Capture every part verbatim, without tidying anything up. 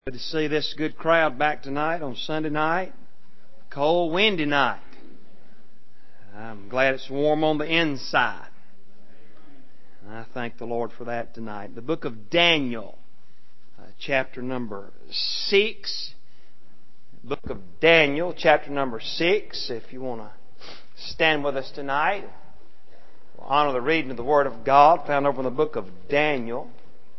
Good to see this good crowd back tonight on Sunday night. Cold, windy night. I'm glad it's warm on the inside. And I thank the Lord for that tonight. The book of Daniel, uh, chapter number six. Book of Daniel, chapter number six. If you want to stand with us tonight, we'll honor the reading of the Word of God found over in the book of Daniel.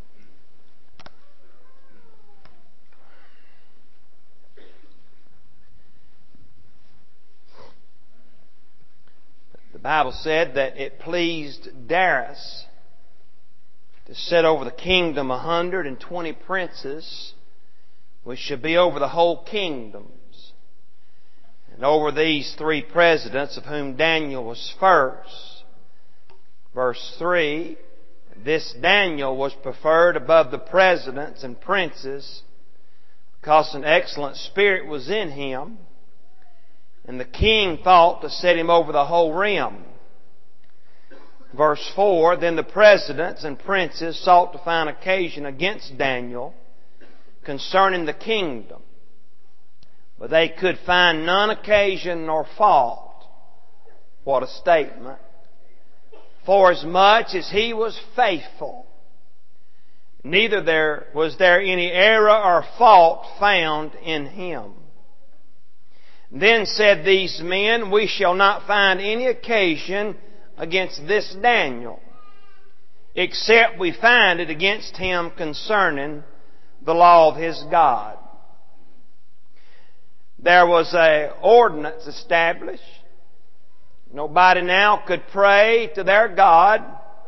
The Bible said that it pleased Darius to set over the kingdom a hundred and twenty princes, which should be over the whole kingdoms. And over these three presidents, of whom Daniel was first. Verse three, this Daniel was preferred above the presidents and princes, because an excellent spirit was in him. And the king thought to set him over the whole realm. Verse four, then the presidents and princes sought to find occasion against Daniel concerning the kingdom. But they could find none occasion nor fault. What a statement. Forasmuch as he was faithful, neither there was there any error or fault found in him. Then said these men, we shall not find any occasion against this Daniel, except we find it against him concerning the law of his God. There was an ordinance established. Nobody now could pray to their God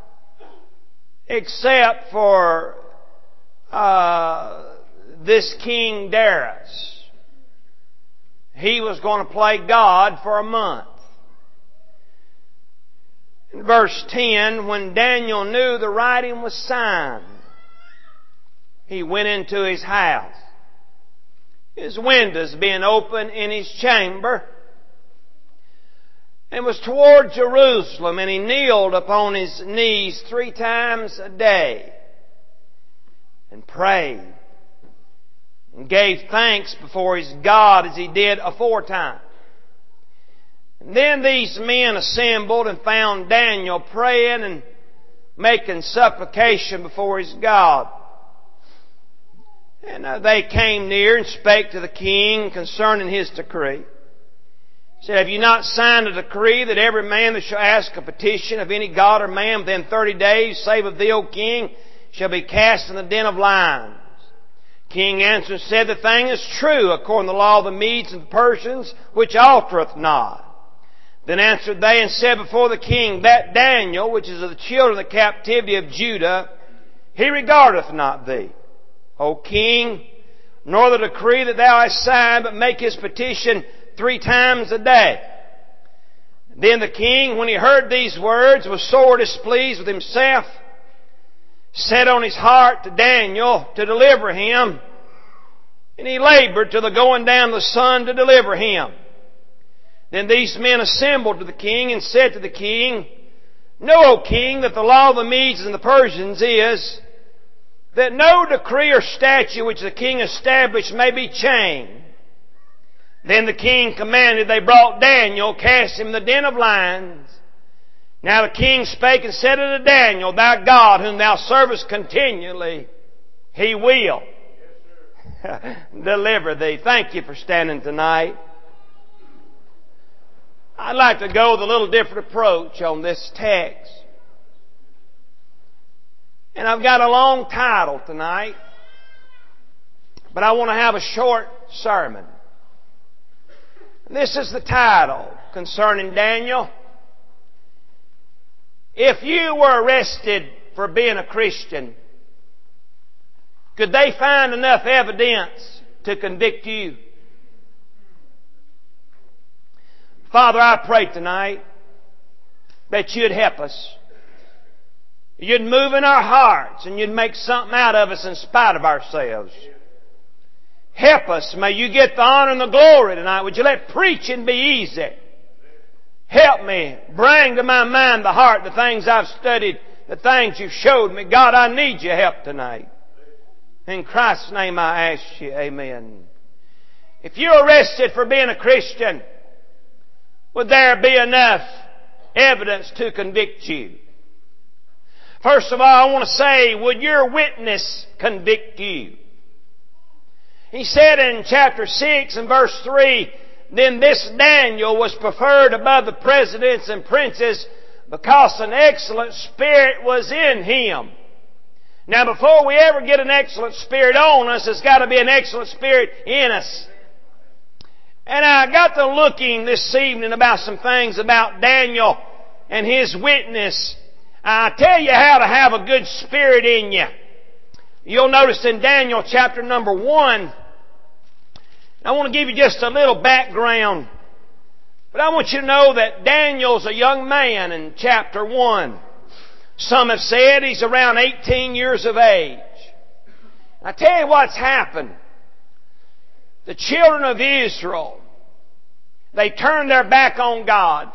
except for uh, this King Darius. He was going to play God for a month. In verse ten, when Daniel knew the writing was signed, he went into his house, his windows being open in his chamber, and was toward Jerusalem, and he kneeled upon his knees three times a day and prayed and gave thanks before his God as he did aforetime. And then these men assembled and found Daniel praying and making supplication before his God. And uh, they came near and spake to the king concerning his decree. He said, have you not signed a decree that every man that shall ask a petition of any god or man within thirty days, save of thee, O king, shall be cast in the den of lions? King answered and said, the thing is true, according to the law of the Medes and the Persians, which altereth not. Then answered they and said before the king, that Daniel, which is of the children of the captivity of Judah, he regardeth not thee, O king, nor the decree that thou hast signed, but make his petition three times a day. Then the king, when he heard these words, was sore displeased with himself, set on his heart to Daniel to deliver him, and he labored till the going down of the sun to deliver him. Then these men assembled to the king and said to the king, know, O king, that the law of the Medes and the Persians is that no decree or statute which the king established may be changed. Then the king commanded, they brought Daniel, cast him in the den of lions. Now the king spake and said unto Daniel, thy God, whom thou servest continually, he will deliver thee. Thank you for standing tonight. I'd like to go with a little different approach on this text. And I've got a long title tonight, but I want to have a short sermon. And this is the title concerning Daniel. If you were arrested for being a Christian, could they find enough evidence to convict you? Father, I pray tonight that you'd help us. You'd move in our hearts and you'd make something out of us in spite of ourselves. Help us. May you get the honor and the glory tonight. Would you let preaching be easy? Help me. Bring to my mind the heart, the things I've studied, the things you've showed me. God, I need your help tonight. In Christ's name I ask you, amen. If you're arrested for being a Christian, would there be enough evidence to convict you? First of all, I want to say, would your witness convict you? He said in chapter six and verse three, then this Daniel was preferred above the presidents and princes because an excellent spirit was in him. Now before we ever get an excellent spirit on us, there's got to be an excellent spirit in us. And I got to looking this evening about some things about Daniel and his witness. I tell you how to have a good spirit in you. You'll notice in Daniel chapter number one, I want to give you just a little background. But I want you to know that Daniel's a young man in chapter one. Some have said he's around eighteen years of age. I tell you what's happened. The children of Israel, they turned their back on God.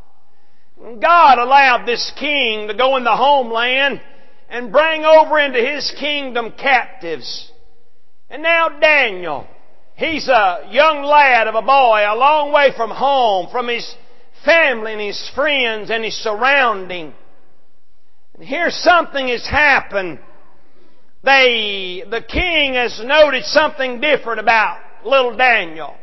God allowed this king to go in the homeland and bring over into his kingdom captives. And now Daniel, he's a young lad of a boy, a long way from home, from his family and his friends and his surrounding. And here something has happened. They, the king has noted something different about little Daniel.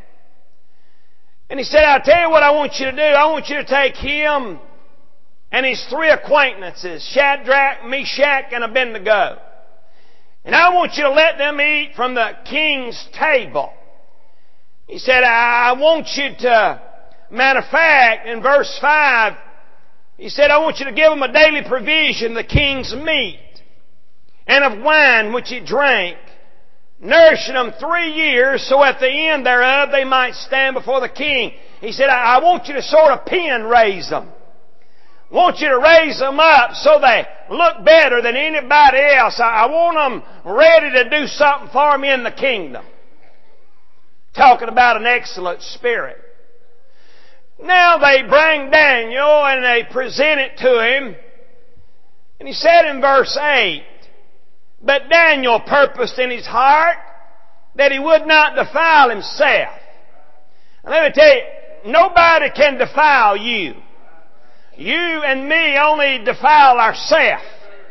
And he said, I'll tell you what I want you to do. I want you to take him and his three acquaintances, Shadrach, Meshach, and Abednego. And I want you to let them eat from the king's table. He said, I want you to, matter of fact, in verse five, he said, I want you to give them a daily provision, the king's meat, and of wine which he drank, nourishing them three years, so at the end thereof they might stand before the king. He said, I want you to sort of pen raise them. I want you to raise them up so they look better than anybody else. I want them ready to do something for me in the kingdom. Talking about an excellent spirit. Now they bring Daniel and they present it to him. And he said in verse eight, but Daniel purposed in his heart that he would not defile himself. And let me tell you, nobody can defile you. You and me only defile ourselves.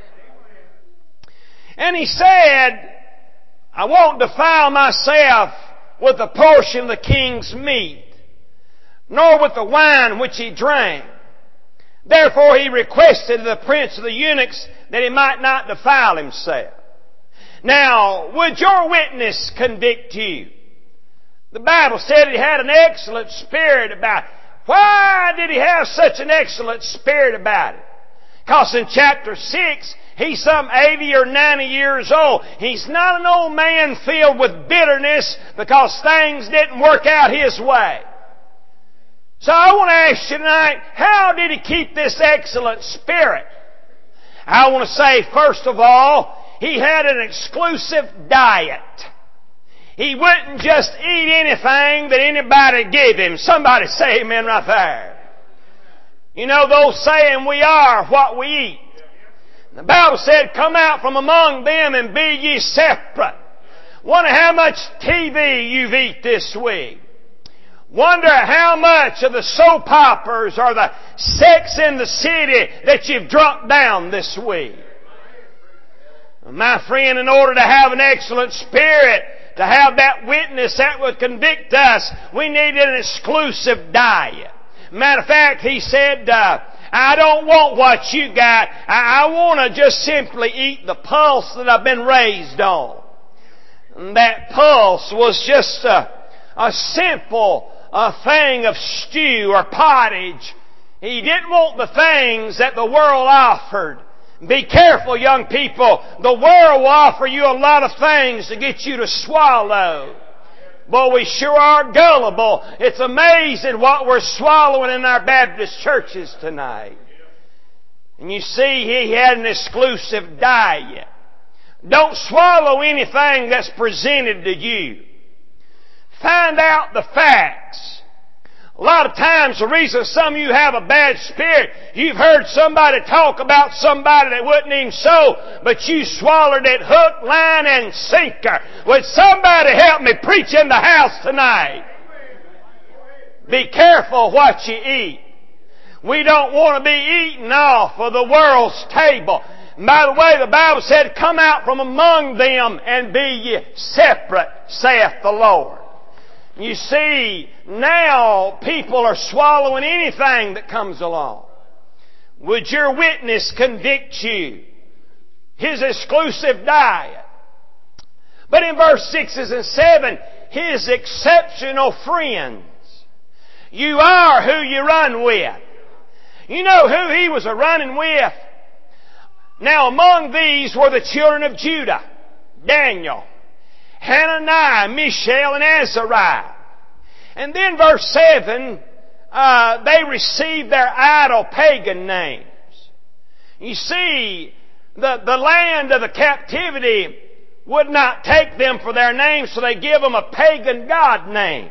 And he said, I won't defile myself with a portion of the king's meat, nor with the wine which he drank. Therefore he requested of the prince of the eunuchs that he might not defile himself. Now, would your witness convict you? The Bible said he had an excellent spirit about it. Why did he have such an excellent spirit about it? Because in chapter six, he's some eighty or ninety years old. He's not an old man filled with bitterness because things didn't work out his way. So I want to ask you tonight, how did he keep this excellent spirit? I want to say, first of all, he had an exclusive diet. He wouldn't just eat anything that anybody gave him. Somebody say amen right there. You know those saying, we are what we eat. The Bible said, come out from among them and be ye separate. Wonder how much T V you've eat this week. Wonder how much of the soap operas or the Sex in the City that you've drunk down this week. My friend, in order to have an excellent spirit, to have that witness that would convict us, we needed an exclusive diet. Matter of fact, he said, uh, I don't want what you got. I, I want to just simply eat the pulse that I've been raised on. And that pulse was just a, a simple a thing of stew or pottage. He didn't want the things that the world offered. Be careful, young people. The world will offer you a lot of things to get you to swallow. Boy, we sure are gullible. It's amazing what we're swallowing in our Baptist churches tonight. And you see, he had an exclusive diet. Don't swallow anything that's presented to you. Find out the facts. A lot of times the reason some of you have a bad spirit, you've heard somebody talk about somebody that wasn't even so, but you swallowed it hook, line, and sinker. Would somebody help me preach in the house tonight? Be careful what you eat. We don't want to be eaten off of the world's table. And by the way, the Bible said, come out from among them and be ye separate, saith the Lord. You see, now people are swallowing anything that comes along. Would your witness convict you? His exclusive diet. But in verse six and seven, His exceptional friends. You are who you run with. You know who He was a running with? Now among these were the children of Judah, Daniel, Hananiah, Mishael, and Azariah. And then verse seven, uh, they received their idol pagan names. You see, the, the land of the captivity would not take them for their names, so they give them a pagan god name.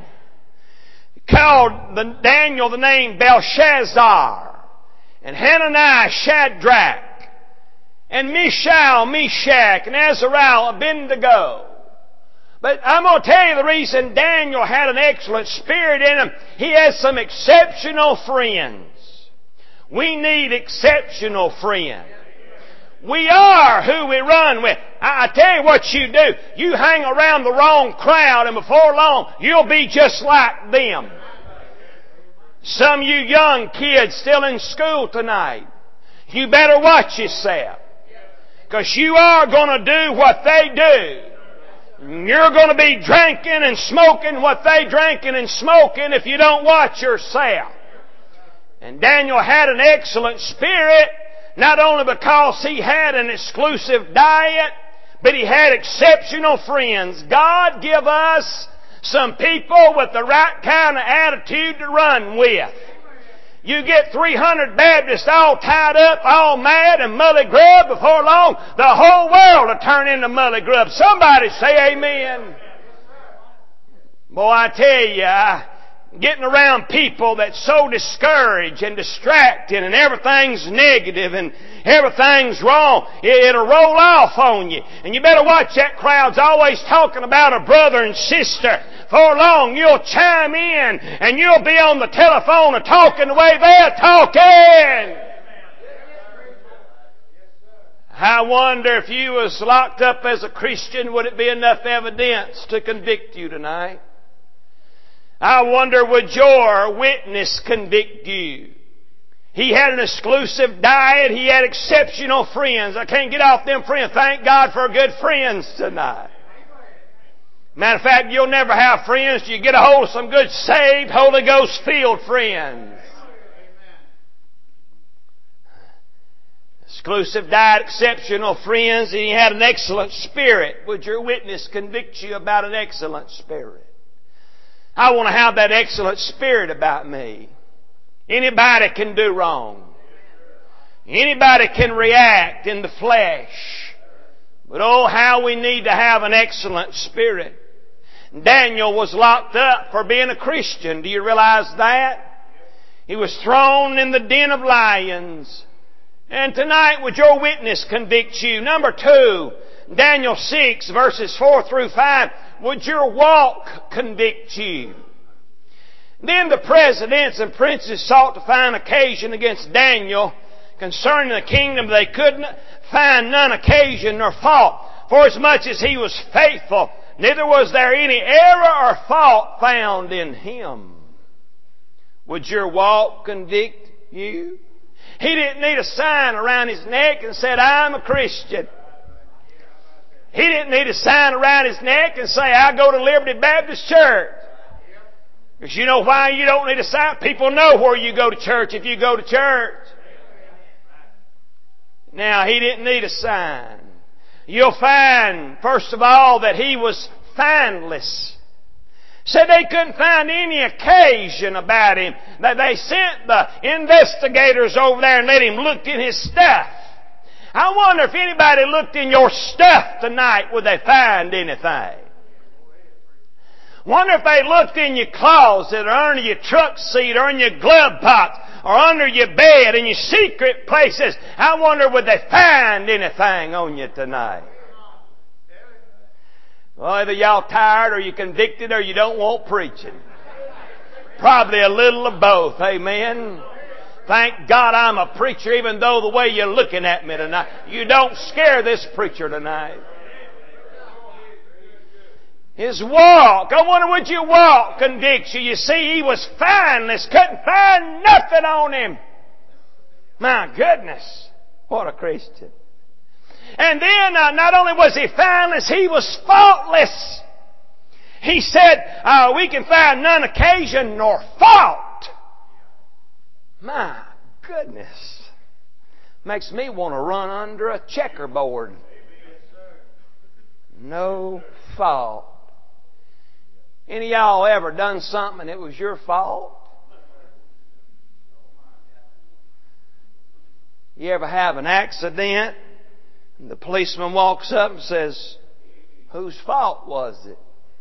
Called the, Daniel the name Belshazzar, and Hananiah Shadrach, and Mishael Meshach, and Azariah Abednego. But I'm going to tell you the reason Daniel had an excellent spirit in him. He has some exceptional friends. We need exceptional friends. We are who we run with. I, I tell you what you do. You hang around the wrong crowd, and before long, you'll be just like them. Some of you young kids still in school tonight, you better watch yourself. Because you are going to do what they do. You're going to be drinking and smoking what they drinking and smoking if you don't watch yourself. And Daniel had an excellent spirit, not only because he had an exclusive diet, but he had exceptional friends. God give us some people with the right kind of attitude to run with. You get three hundred Baptists all tied up, all mad and mully grub, before long, the whole world will turn into mully grub. Somebody say amen. Boy, I tell you, getting around people that's so discouraged and distracted and everything's negative and everything's wrong, it'll roll off on you. And you better watch that crowd's always talking about a brother and sister. For long, you'll chime in and you'll be on the telephone and talking the way they're talking. I wonder if you was locked up as a Christian, would it be enough evidence to convict you tonight? I wonder, would your witness convict you? He had an exclusive diet. He had exceptional friends. I can't get off them friends. Thank God for good friends tonight. Matter of fact, you'll never have friends till you get a hold of some good saved, Holy Ghost filled friends. Exclusive diet, exceptional friends, and he had an excellent spirit. Would your witness convict you about an excellent spirit? I want to have that excellent spirit about me. Anybody can do wrong. Anybody can react in the flesh. But oh, how we need to have an excellent spirit. Daniel was locked up for being a Christian. Do you realize that? He was thrown in the den of lions. And tonight, would your witness convict you? Number two, Daniel six, verses four through five. Would your walk convict you? Then the presidents and princes sought to find occasion against Daniel concerning the kingdom. They couldn't find none occasion nor fault, for as much as he was faithful, neither was there any error or fault found in him. Would your walk convict you? He didn't need a sign around his neck and said, I'm a Christian. He didn't need a sign around his neck and say, I go to Liberty Baptist Church. Because you know why you don't need a sign? People know where you go to church if you go to church. Now, he didn't need a sign. You'll find, first of all, that he was findless. Said they couldn't find any occasion about him. That they sent the investigators over there and let him look in his stuff. I wonder if anybody looked in your stuff tonight, would they find anything? Wonder if they looked in your closet or under your truck seat or in your glove box or under your bed in your secret places. I wonder would they find anything on you tonight? Well, either y'all tired or you're convicted or you don't want preaching. Probably a little of both. Amen. Thank God I'm a preacher even though the way you're looking at me tonight. You don't scare this preacher tonight. His walk, I wonder would your walk convict you? You see, he was fineless, couldn't find nothing on him. My goodness, what a Christian. And then, uh, not only was he fineless, he was faultless. He said, uh, we can find none occasion nor fault. My goodness. Makes me want to run under a checkerboard. No fault. Any of y'all ever done something and it was your fault? You ever have an accident and the policeman walks up and says, whose fault was it?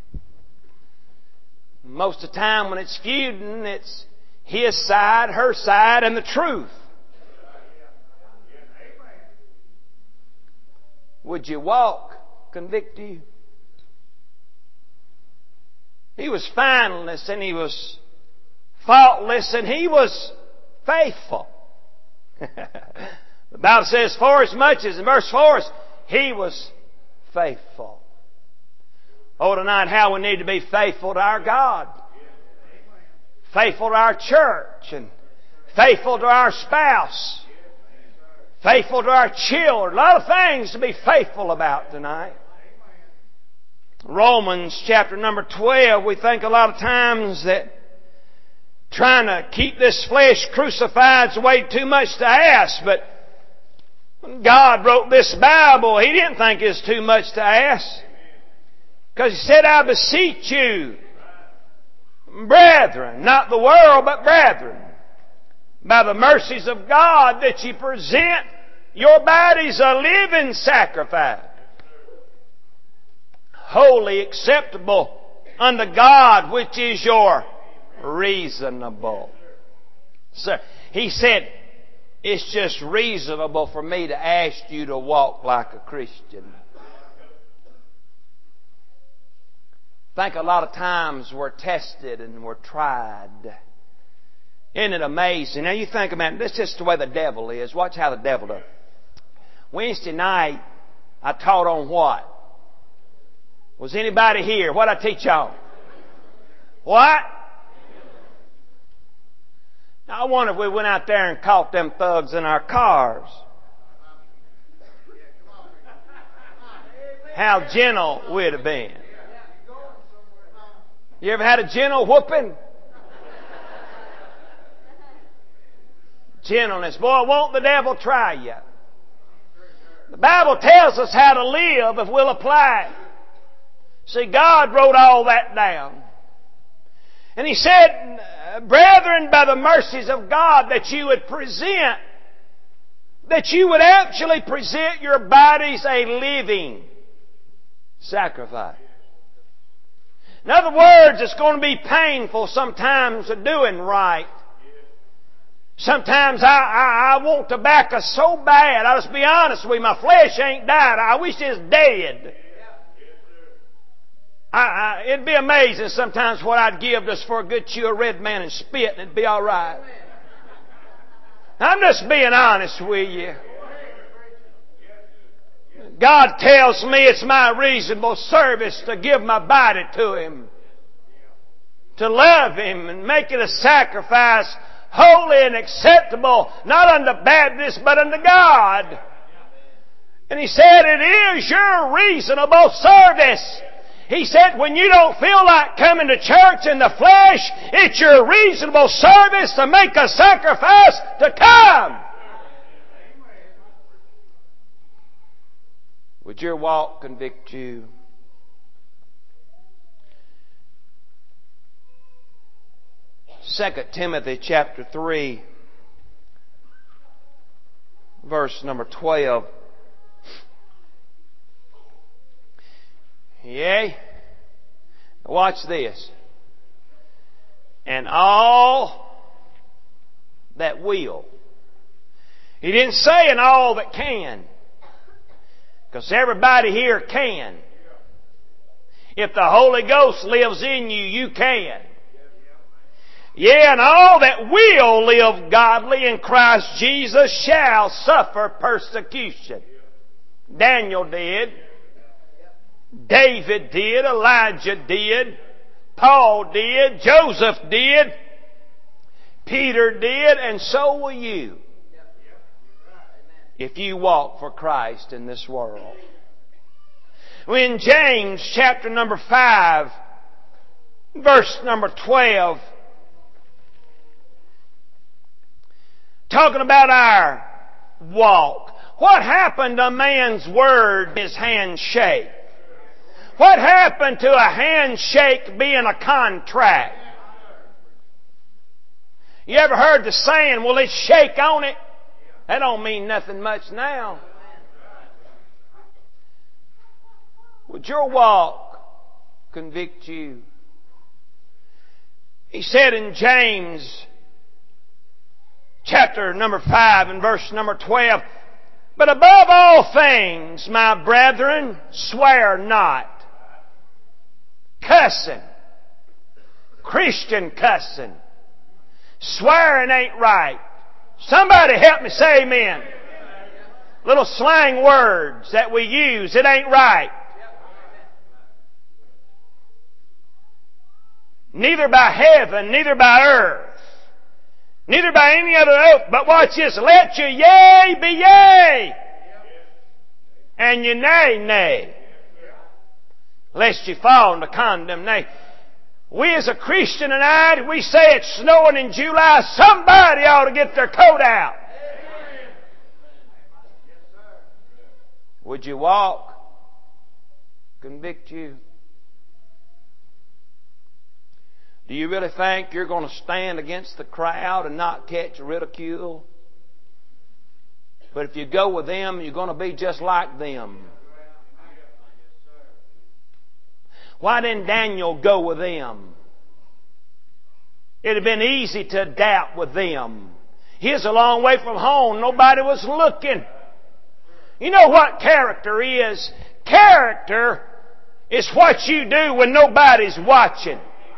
Most of the time when it's feuding, it's his side, her side, and the truth. Would your walk convict you? He was fineless and he was faultless and he was faithful. The Bible says, for as much as in verse four, he was faithful. Oh, tonight how we need to be faithful to our God. Faithful to our church and faithful to our spouse. Faithful to our children. A lot of things to be faithful about tonight. Romans chapter number twelve, we think a lot of times that trying to keep this flesh crucified is way too much to ask, but when God wrote this Bible, He didn't think it was too much to ask. Because He said, I beseech you, brethren, not the world, but brethren, by the mercies of God, that ye present your bodies a living sacrifice, holy, acceptable unto God, which is your reasonable. So, He said, it's just reasonable for me to ask you to walk like a Christian. I think a lot of times we're tested and we're tried. Isn't it amazing? Now you think about it, this is just the way the devil is. Watch how the devil does. Wednesday night, I taught on what? Was anybody here? What did I teach on? What? Now, I wonder if we went out there and caught them thugs in our cars. How gentle we'd have been. You ever had a gentle whooping? Gentleness. Boy, won't the devil try you? The Bible tells us how to live if we'll apply it. See, God wrote all that down. And He said, brethren, by the mercies of God, that you would present, that you would actually present your bodies a living sacrifice. In other words, it's going to be painful sometimes of doing right. Sometimes I, I, I want tobacco so bad. I'll just be honest with you, my flesh ain't died. I wish it's dead. I, I, it'd be amazing sometimes what I'd give just for a good chew of Red Man and spit, and it'd be all right. I'm just being honest with you. God tells me it's my reasonable service to give my body to Him, to love Him and make it a sacrifice holy and acceptable, not unto Baptists, but unto God. And He said, it is your reasonable service. He said, when you don't feel like coming to church in the flesh, it's your reasonable service to make a sacrifice to come. Would your walk convict you? Second Timothy chapter three, verse number twelve. Yea, Watch this. And all that will. He didn't say and all that can. Because everybody here can. If the Holy Ghost lives in you, you can. Yeah, and all that will live godly in Christ Jesus shall suffer persecution. Daniel did. David did. Elijah did. Paul did. Joseph did. Peter did. And so will you. If you walk for Christ in this world. In James chapter number five, verse number twelve, talking about our walk. What happened to a man's word, his handshake? What happened to a handshake being a contract? You ever heard the saying, well, let's shake on it? That don't mean nothing much now. Would your walk convict you? He said in James chapter number five and verse number twelve, but above all things, my brethren, swear not. Cussing. Christian cussing. Swearing ain't right. Somebody help me say amen. Little slang words that we use, it ain't right. Neither by heaven, neither by earth, neither by any other oath. But watch this. Let your yea be yea, and your nay, nay, lest you fall into condemnation. We as a Christian tonight, we say it's snowing in July, somebody ought to get their coat out. Would you walk? Convict you? Do you really think you're going to stand against the crowd and not catch ridicule? But if you go with them, you're going to be just like them. Why didn't Daniel go with them? It'd have been easy to adapt with them. He's a long way from home. Nobody was looking. You know what character is? Character is what you do when nobody's watching.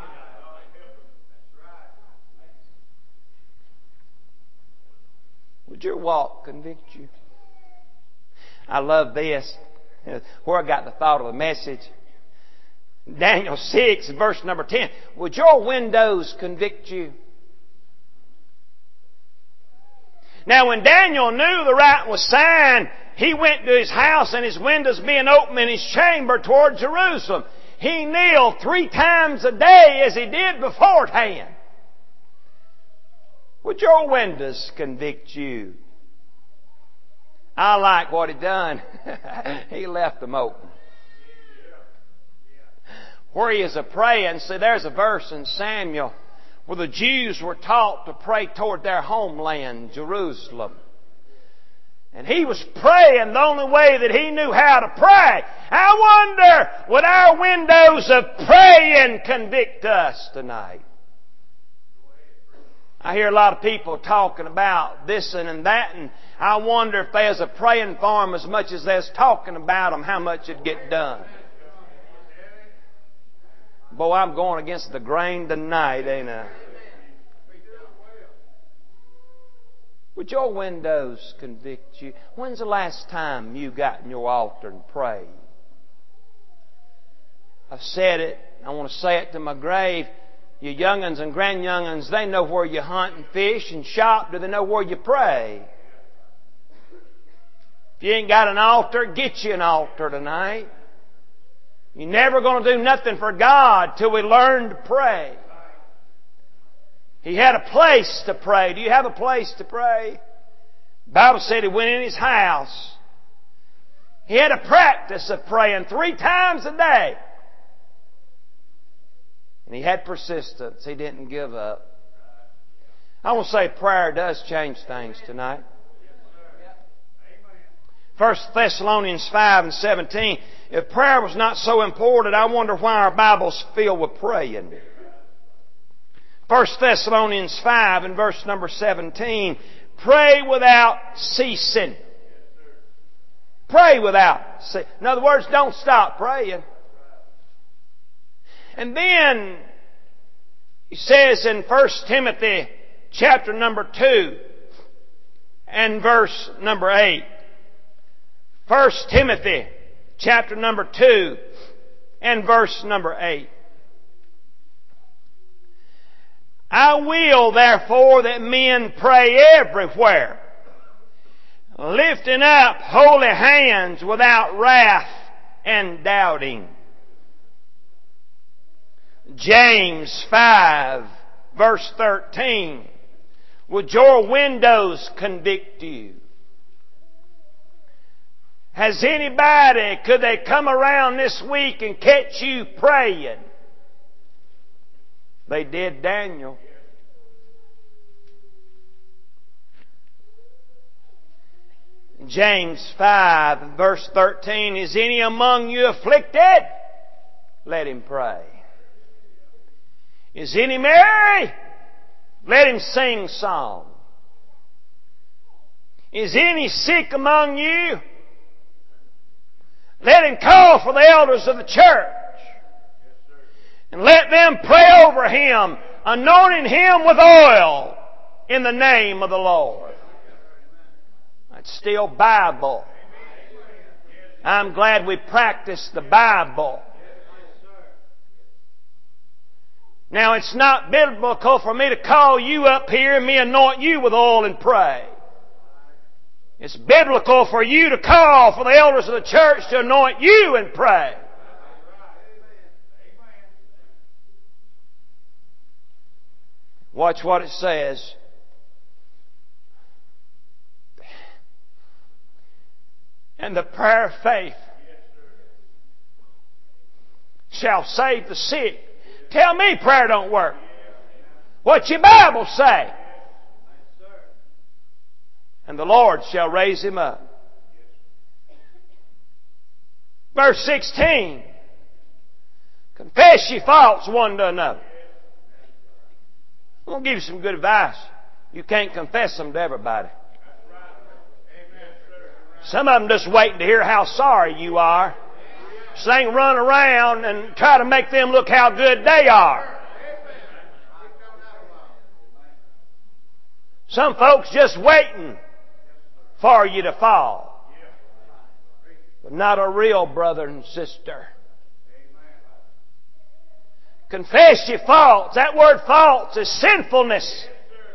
Would your walk convict you? I love this. Where I got the thought of the message. Daniel six, verse number ten. Would your windows convict you? Now when Daniel knew the writing was signed, he went to his house and his windows being open in his chamber toward Jerusalem. He kneeled three times a day as he did beforehand. Would your windows convict you? I like what he done. He left them open. Where he is a praying, see there's a verse in Samuel where the Jews were taught to pray toward their homeland, Jerusalem. And he was praying the only way that he knew how to pray. I wonder, would our windows of praying convict us tonight? I hear a lot of people talking about this and that, and I wonder if there's a praying for them as much as there's talking about them, how much it'd get done. Boy, I'm going against the grain tonight, ain't I? Would your windows convict you? When's the last time you got in your altar and prayed? I've said it. I want to say it to my grave. You young'uns and grandyoung'uns, they know where you hunt and fish and shop. Do they know where you pray? If you ain't got an altar, get you an altar tonight. You're never going to do nothing for God till we learn to pray. He had a place to pray. Do you have a place to pray? The Bible said he went in his house. He had a practice of praying three times a day. And he had persistence. He didn't give up. I want to say prayer does change things tonight. First Thessalonians five and seventeen. If prayer was not so important, I wonder why our Bible's filled with praying. First Thessalonians five and verse number seventeen. Pray without ceasing. Pray without ceasing. In other words, don't stop praying. And then he says in First Timothy chapter number two and verse number eight. First Timothy chapter number two and verse number eight. I will therefore that men pray everywhere, lifting up holy hands without wrath and doubting. James five verse thirteen. Would your windows convict you? Has anybody, could they come around this week and catch you praying? They did Daniel. James five verse thirteen. Is any among you afflicted? Let him pray. Is any merry? Let him sing psalm. Is any sick among you? Let him call for the elders of the church. And let them pray over him, anointing him with oil in the name of the Lord. That's still Bible. I'm glad we practice the Bible. Now, it's not biblical for me to call you up here and me anoint you with oil and pray. It's biblical for you to call for the elders of the church to anoint you and pray. Watch what it says. And the prayer of faith shall save the sick. Tell me prayer don't work. What's your Bible say? And the Lord shall raise him up. Verse sixteen. Confess your faults one to another. I'm going to give you some good advice. You can't confess them to everybody. Some of them just waiting to hear how sorry you are. So they can run around and try to make them look how good they are. Some folks just waiting for you to fall. But not a real brother and sister. Confess your faults. That word faults is sinfulness.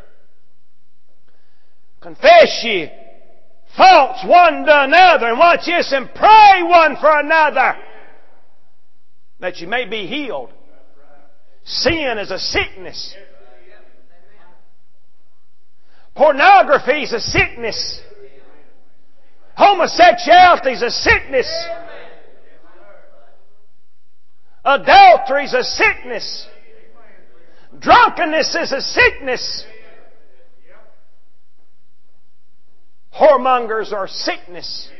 Confess your faults one to another. And watch this, and pray one for another, that you may be healed. Sin is a sickness. Pornography is a sickness. Homosexuality is a sickness. Adultery is a sickness. Drunkenness is a sickness. Whoremongers are sickness.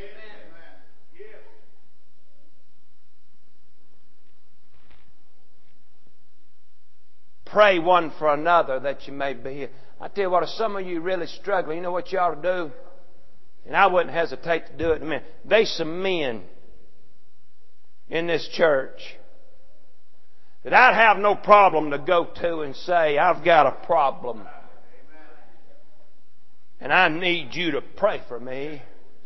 Pray one for another that you may be healed. I tell you what, if some of you really struggling, you know what you ought to do? And I wouldn't hesitate to do it in a minute. There's some men in this church that I'd have no problem to go to and say, I've got a problem. And I need you to pray for me.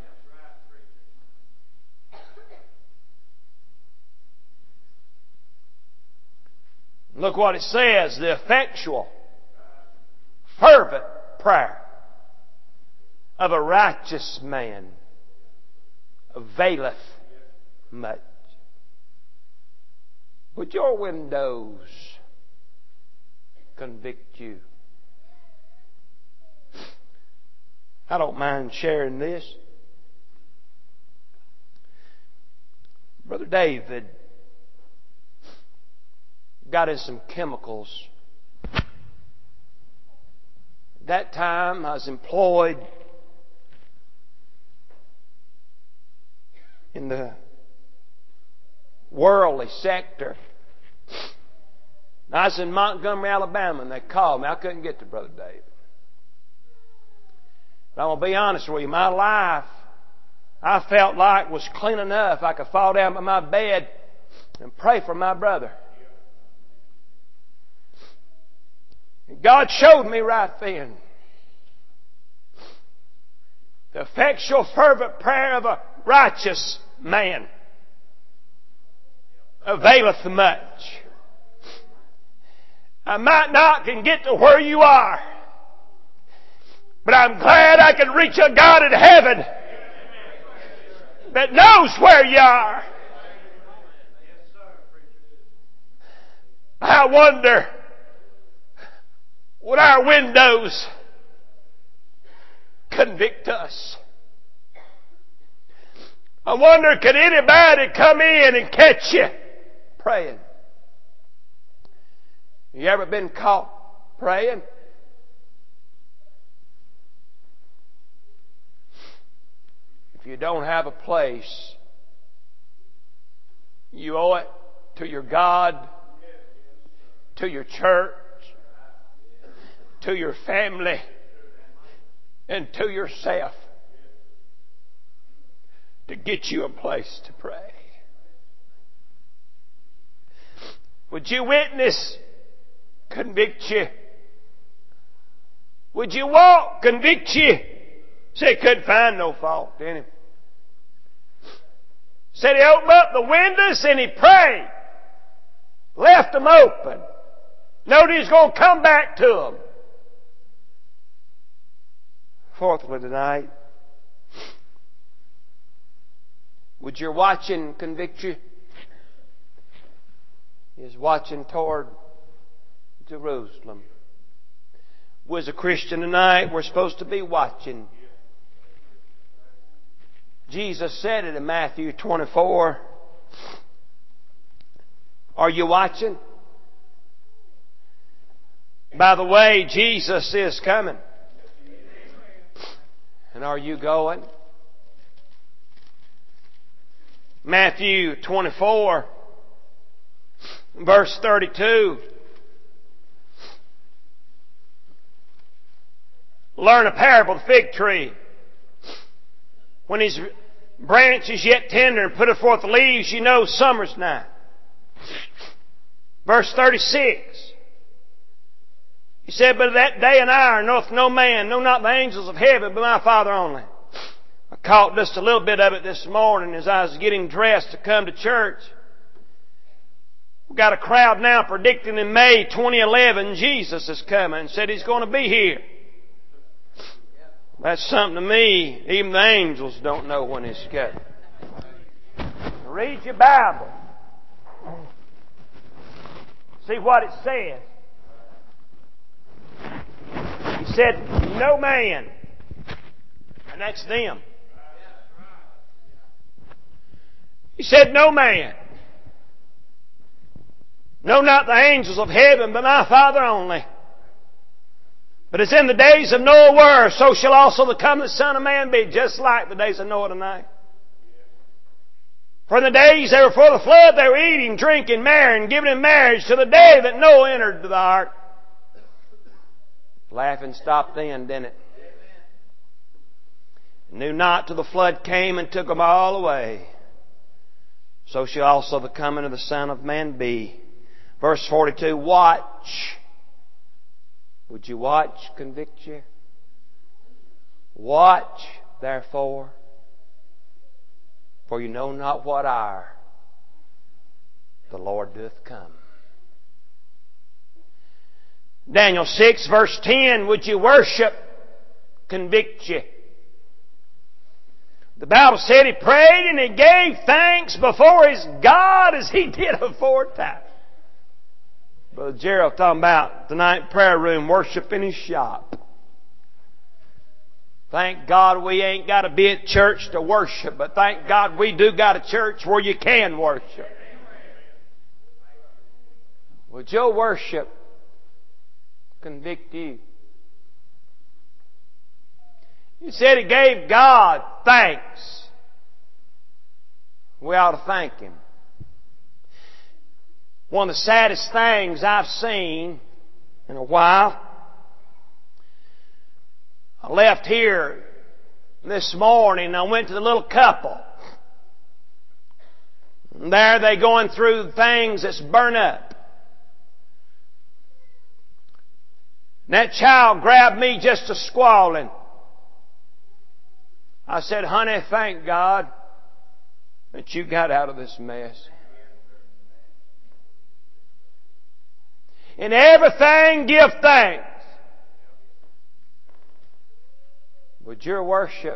Look what it says. The effectual, fervent prayer of a righteous man availeth much. Would your windows convict you? I don't mind sharing this. Brother David got in some chemicals. At that time, I was employed in the worldly sector. I was in Montgomery, Alabama, and they called me. I couldn't get to Brother David. But I'm going to be honest with you. My life, I felt like was clean enough. I could fall down by my bed and pray for my brother. And God showed me right then the effectual fervent prayer of a righteous man availeth much. I might not can get to where you are, but I'm glad I can reach a God in heaven that knows where you are. I wonder, would our windows convict us? I wonder, could anybody come in and catch you praying? You ever been caught praying? If you don't have a place, you owe it to your God, to your church, to your family, and to yourself to get you a place to pray. Would you witness? Convict you. Would you walk? Convict you. Said he couldn't find no fault in him. Said he opened up the windows and he prayed. Left them open. Noted he's going to come back to them. Fourthly tonight, would your watching convict you? Is watching toward Jerusalem. Was a Christian tonight, we're supposed to be watching. Jesus said it in Matthew twenty-four. Are you watching? By the way, Jesus is coming. And are you going? Matthew twenty-four, verse thirty-two. Learn a parable of the fig tree. When his branch is yet tender and putteth forth the leaves, you know summer's nigh. Verse thirty-six. He said, but that day and hour knoweth no man, no not the angels of heaven, but my Father only. I caught just a little bit of it this morning as I was getting dressed to come to church. We've got a crowd now predicting in May twenty eleven Jesus is coming and said He's going to be here. That's something to me. Even the angels don't know when He's coming. Read your Bible. See what it says. He said, no man. And that's them. He said, no man. No, not the angels of heaven, but my Father only. But as in the days of Noah were, so shall also the coming of the Son of Man be, just like the days of Noah tonight. For in the days that were before the flood, they were eating, drinking, marrying, giving in marriage to the day that Noah entered the ark. Laughing stopped then, didn't it? Knew not till the flood came and took them all away. So shall also the coming of the Son of Man be. Verse forty-two, watch. Would you watch convict you? Watch, therefore, for you know not what hour the Lord doth come. Daniel six, verse ten, would you worship convict you? The Bible said he prayed and he gave thanks before his God as he did aforetime. Brother Gerald talking about tonight prayer room, worship in his shop. Thank God we ain't got to be at church to worship, but thank God we do got a church where you can worship. Would your worship convict you? He said he gave God thanks We ought to thank Him. One of the saddest things I've seen in a while, I left here this morning and I went to the little couple. And there they going through things that's burnt up. And that child grabbed me just a squalling. I said, honey, thank God that you got out of this mess. In everything, give thanks. Would your worship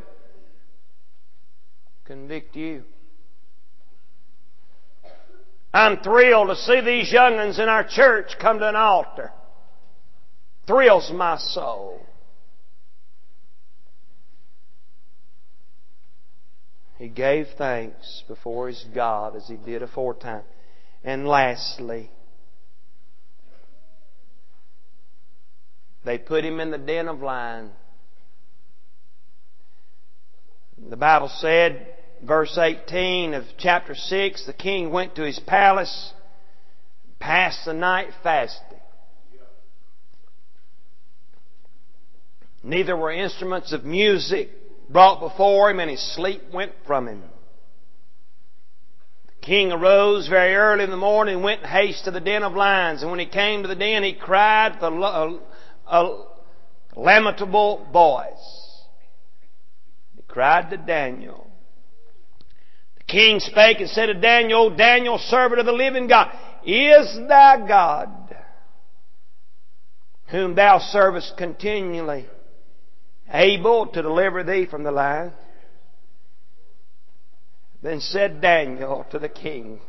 convict you? I'm thrilled to see these young'uns in our church come to an altar. Thrills my soul. He gave thanks before his God as he did aforetime. And lastly, they put him in the den of lions. The Bible said, verse eighteen of chapter six, the king went to his palace, passed the night fasting. Neither were instruments of music brought before him, and his sleep went from him. The king arose very early in the morning and went in haste to the den of lions. And when he came to the den, he cried with a, a lamentable voice. He cried to Daniel. The king spake and said to Daniel, O Daniel, servant of the living God, is thy God, whom thou servest continually, able to deliver thee from the lion? Then said Daniel to the king,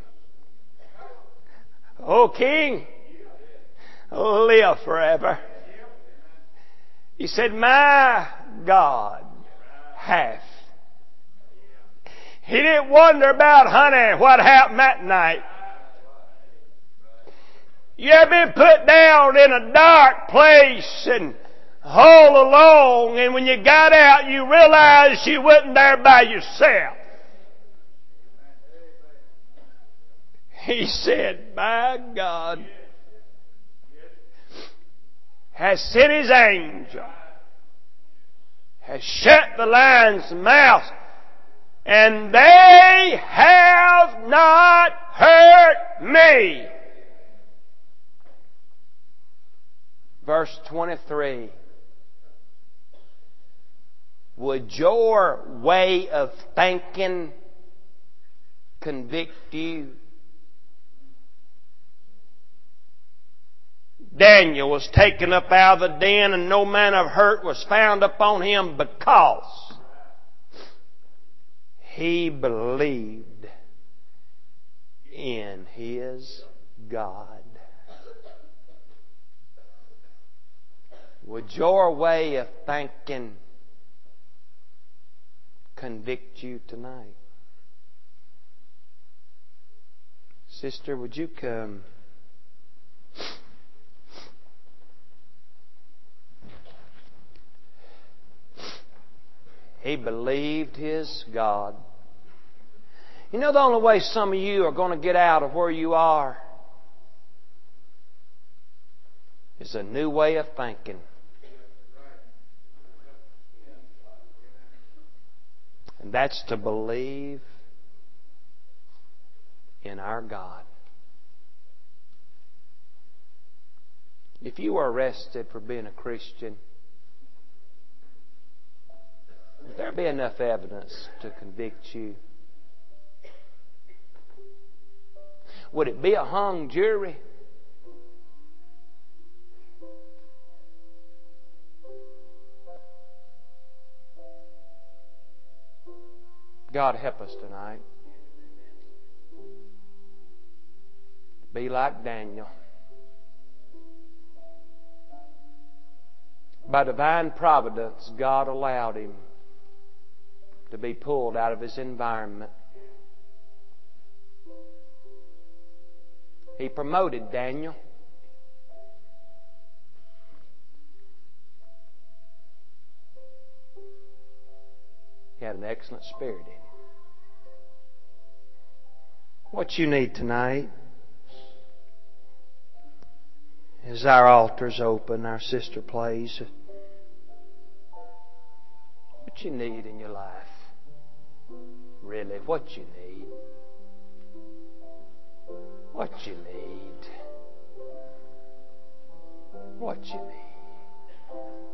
O king, live forever. He said, my God hath. He didn't wonder about, honey, what happened that night. You ever been put down in a dark place and all alone, and when you got out, you realized you wasn't there by yourself? He said, my God has sent His angel, has shut the lion's mouth, and they have not hurt me. Verse twenty-three. Would your way of thinking convict you? Daniel was taken up out of the den, and no manner of hurt was found upon him, because he believed in his God. Would your way of thinking convict you tonight? Sister, would you come? He believed his God. You know the only way some of you are going to get out of where you are is a new way of thinking. And that's to believe in our God. If you were arrested for being a Christian, would there be enough evidence to convict you? Would it be a hung jury? God help us tonight. Be like Daniel. By divine providence, God allowed him to be pulled out of his environment. He promoted Daniel. He had an excellent spirit in him. What you need tonight? As our altar's open, our sister plays. What you need in your life? Really, what you need? What you need? What you need?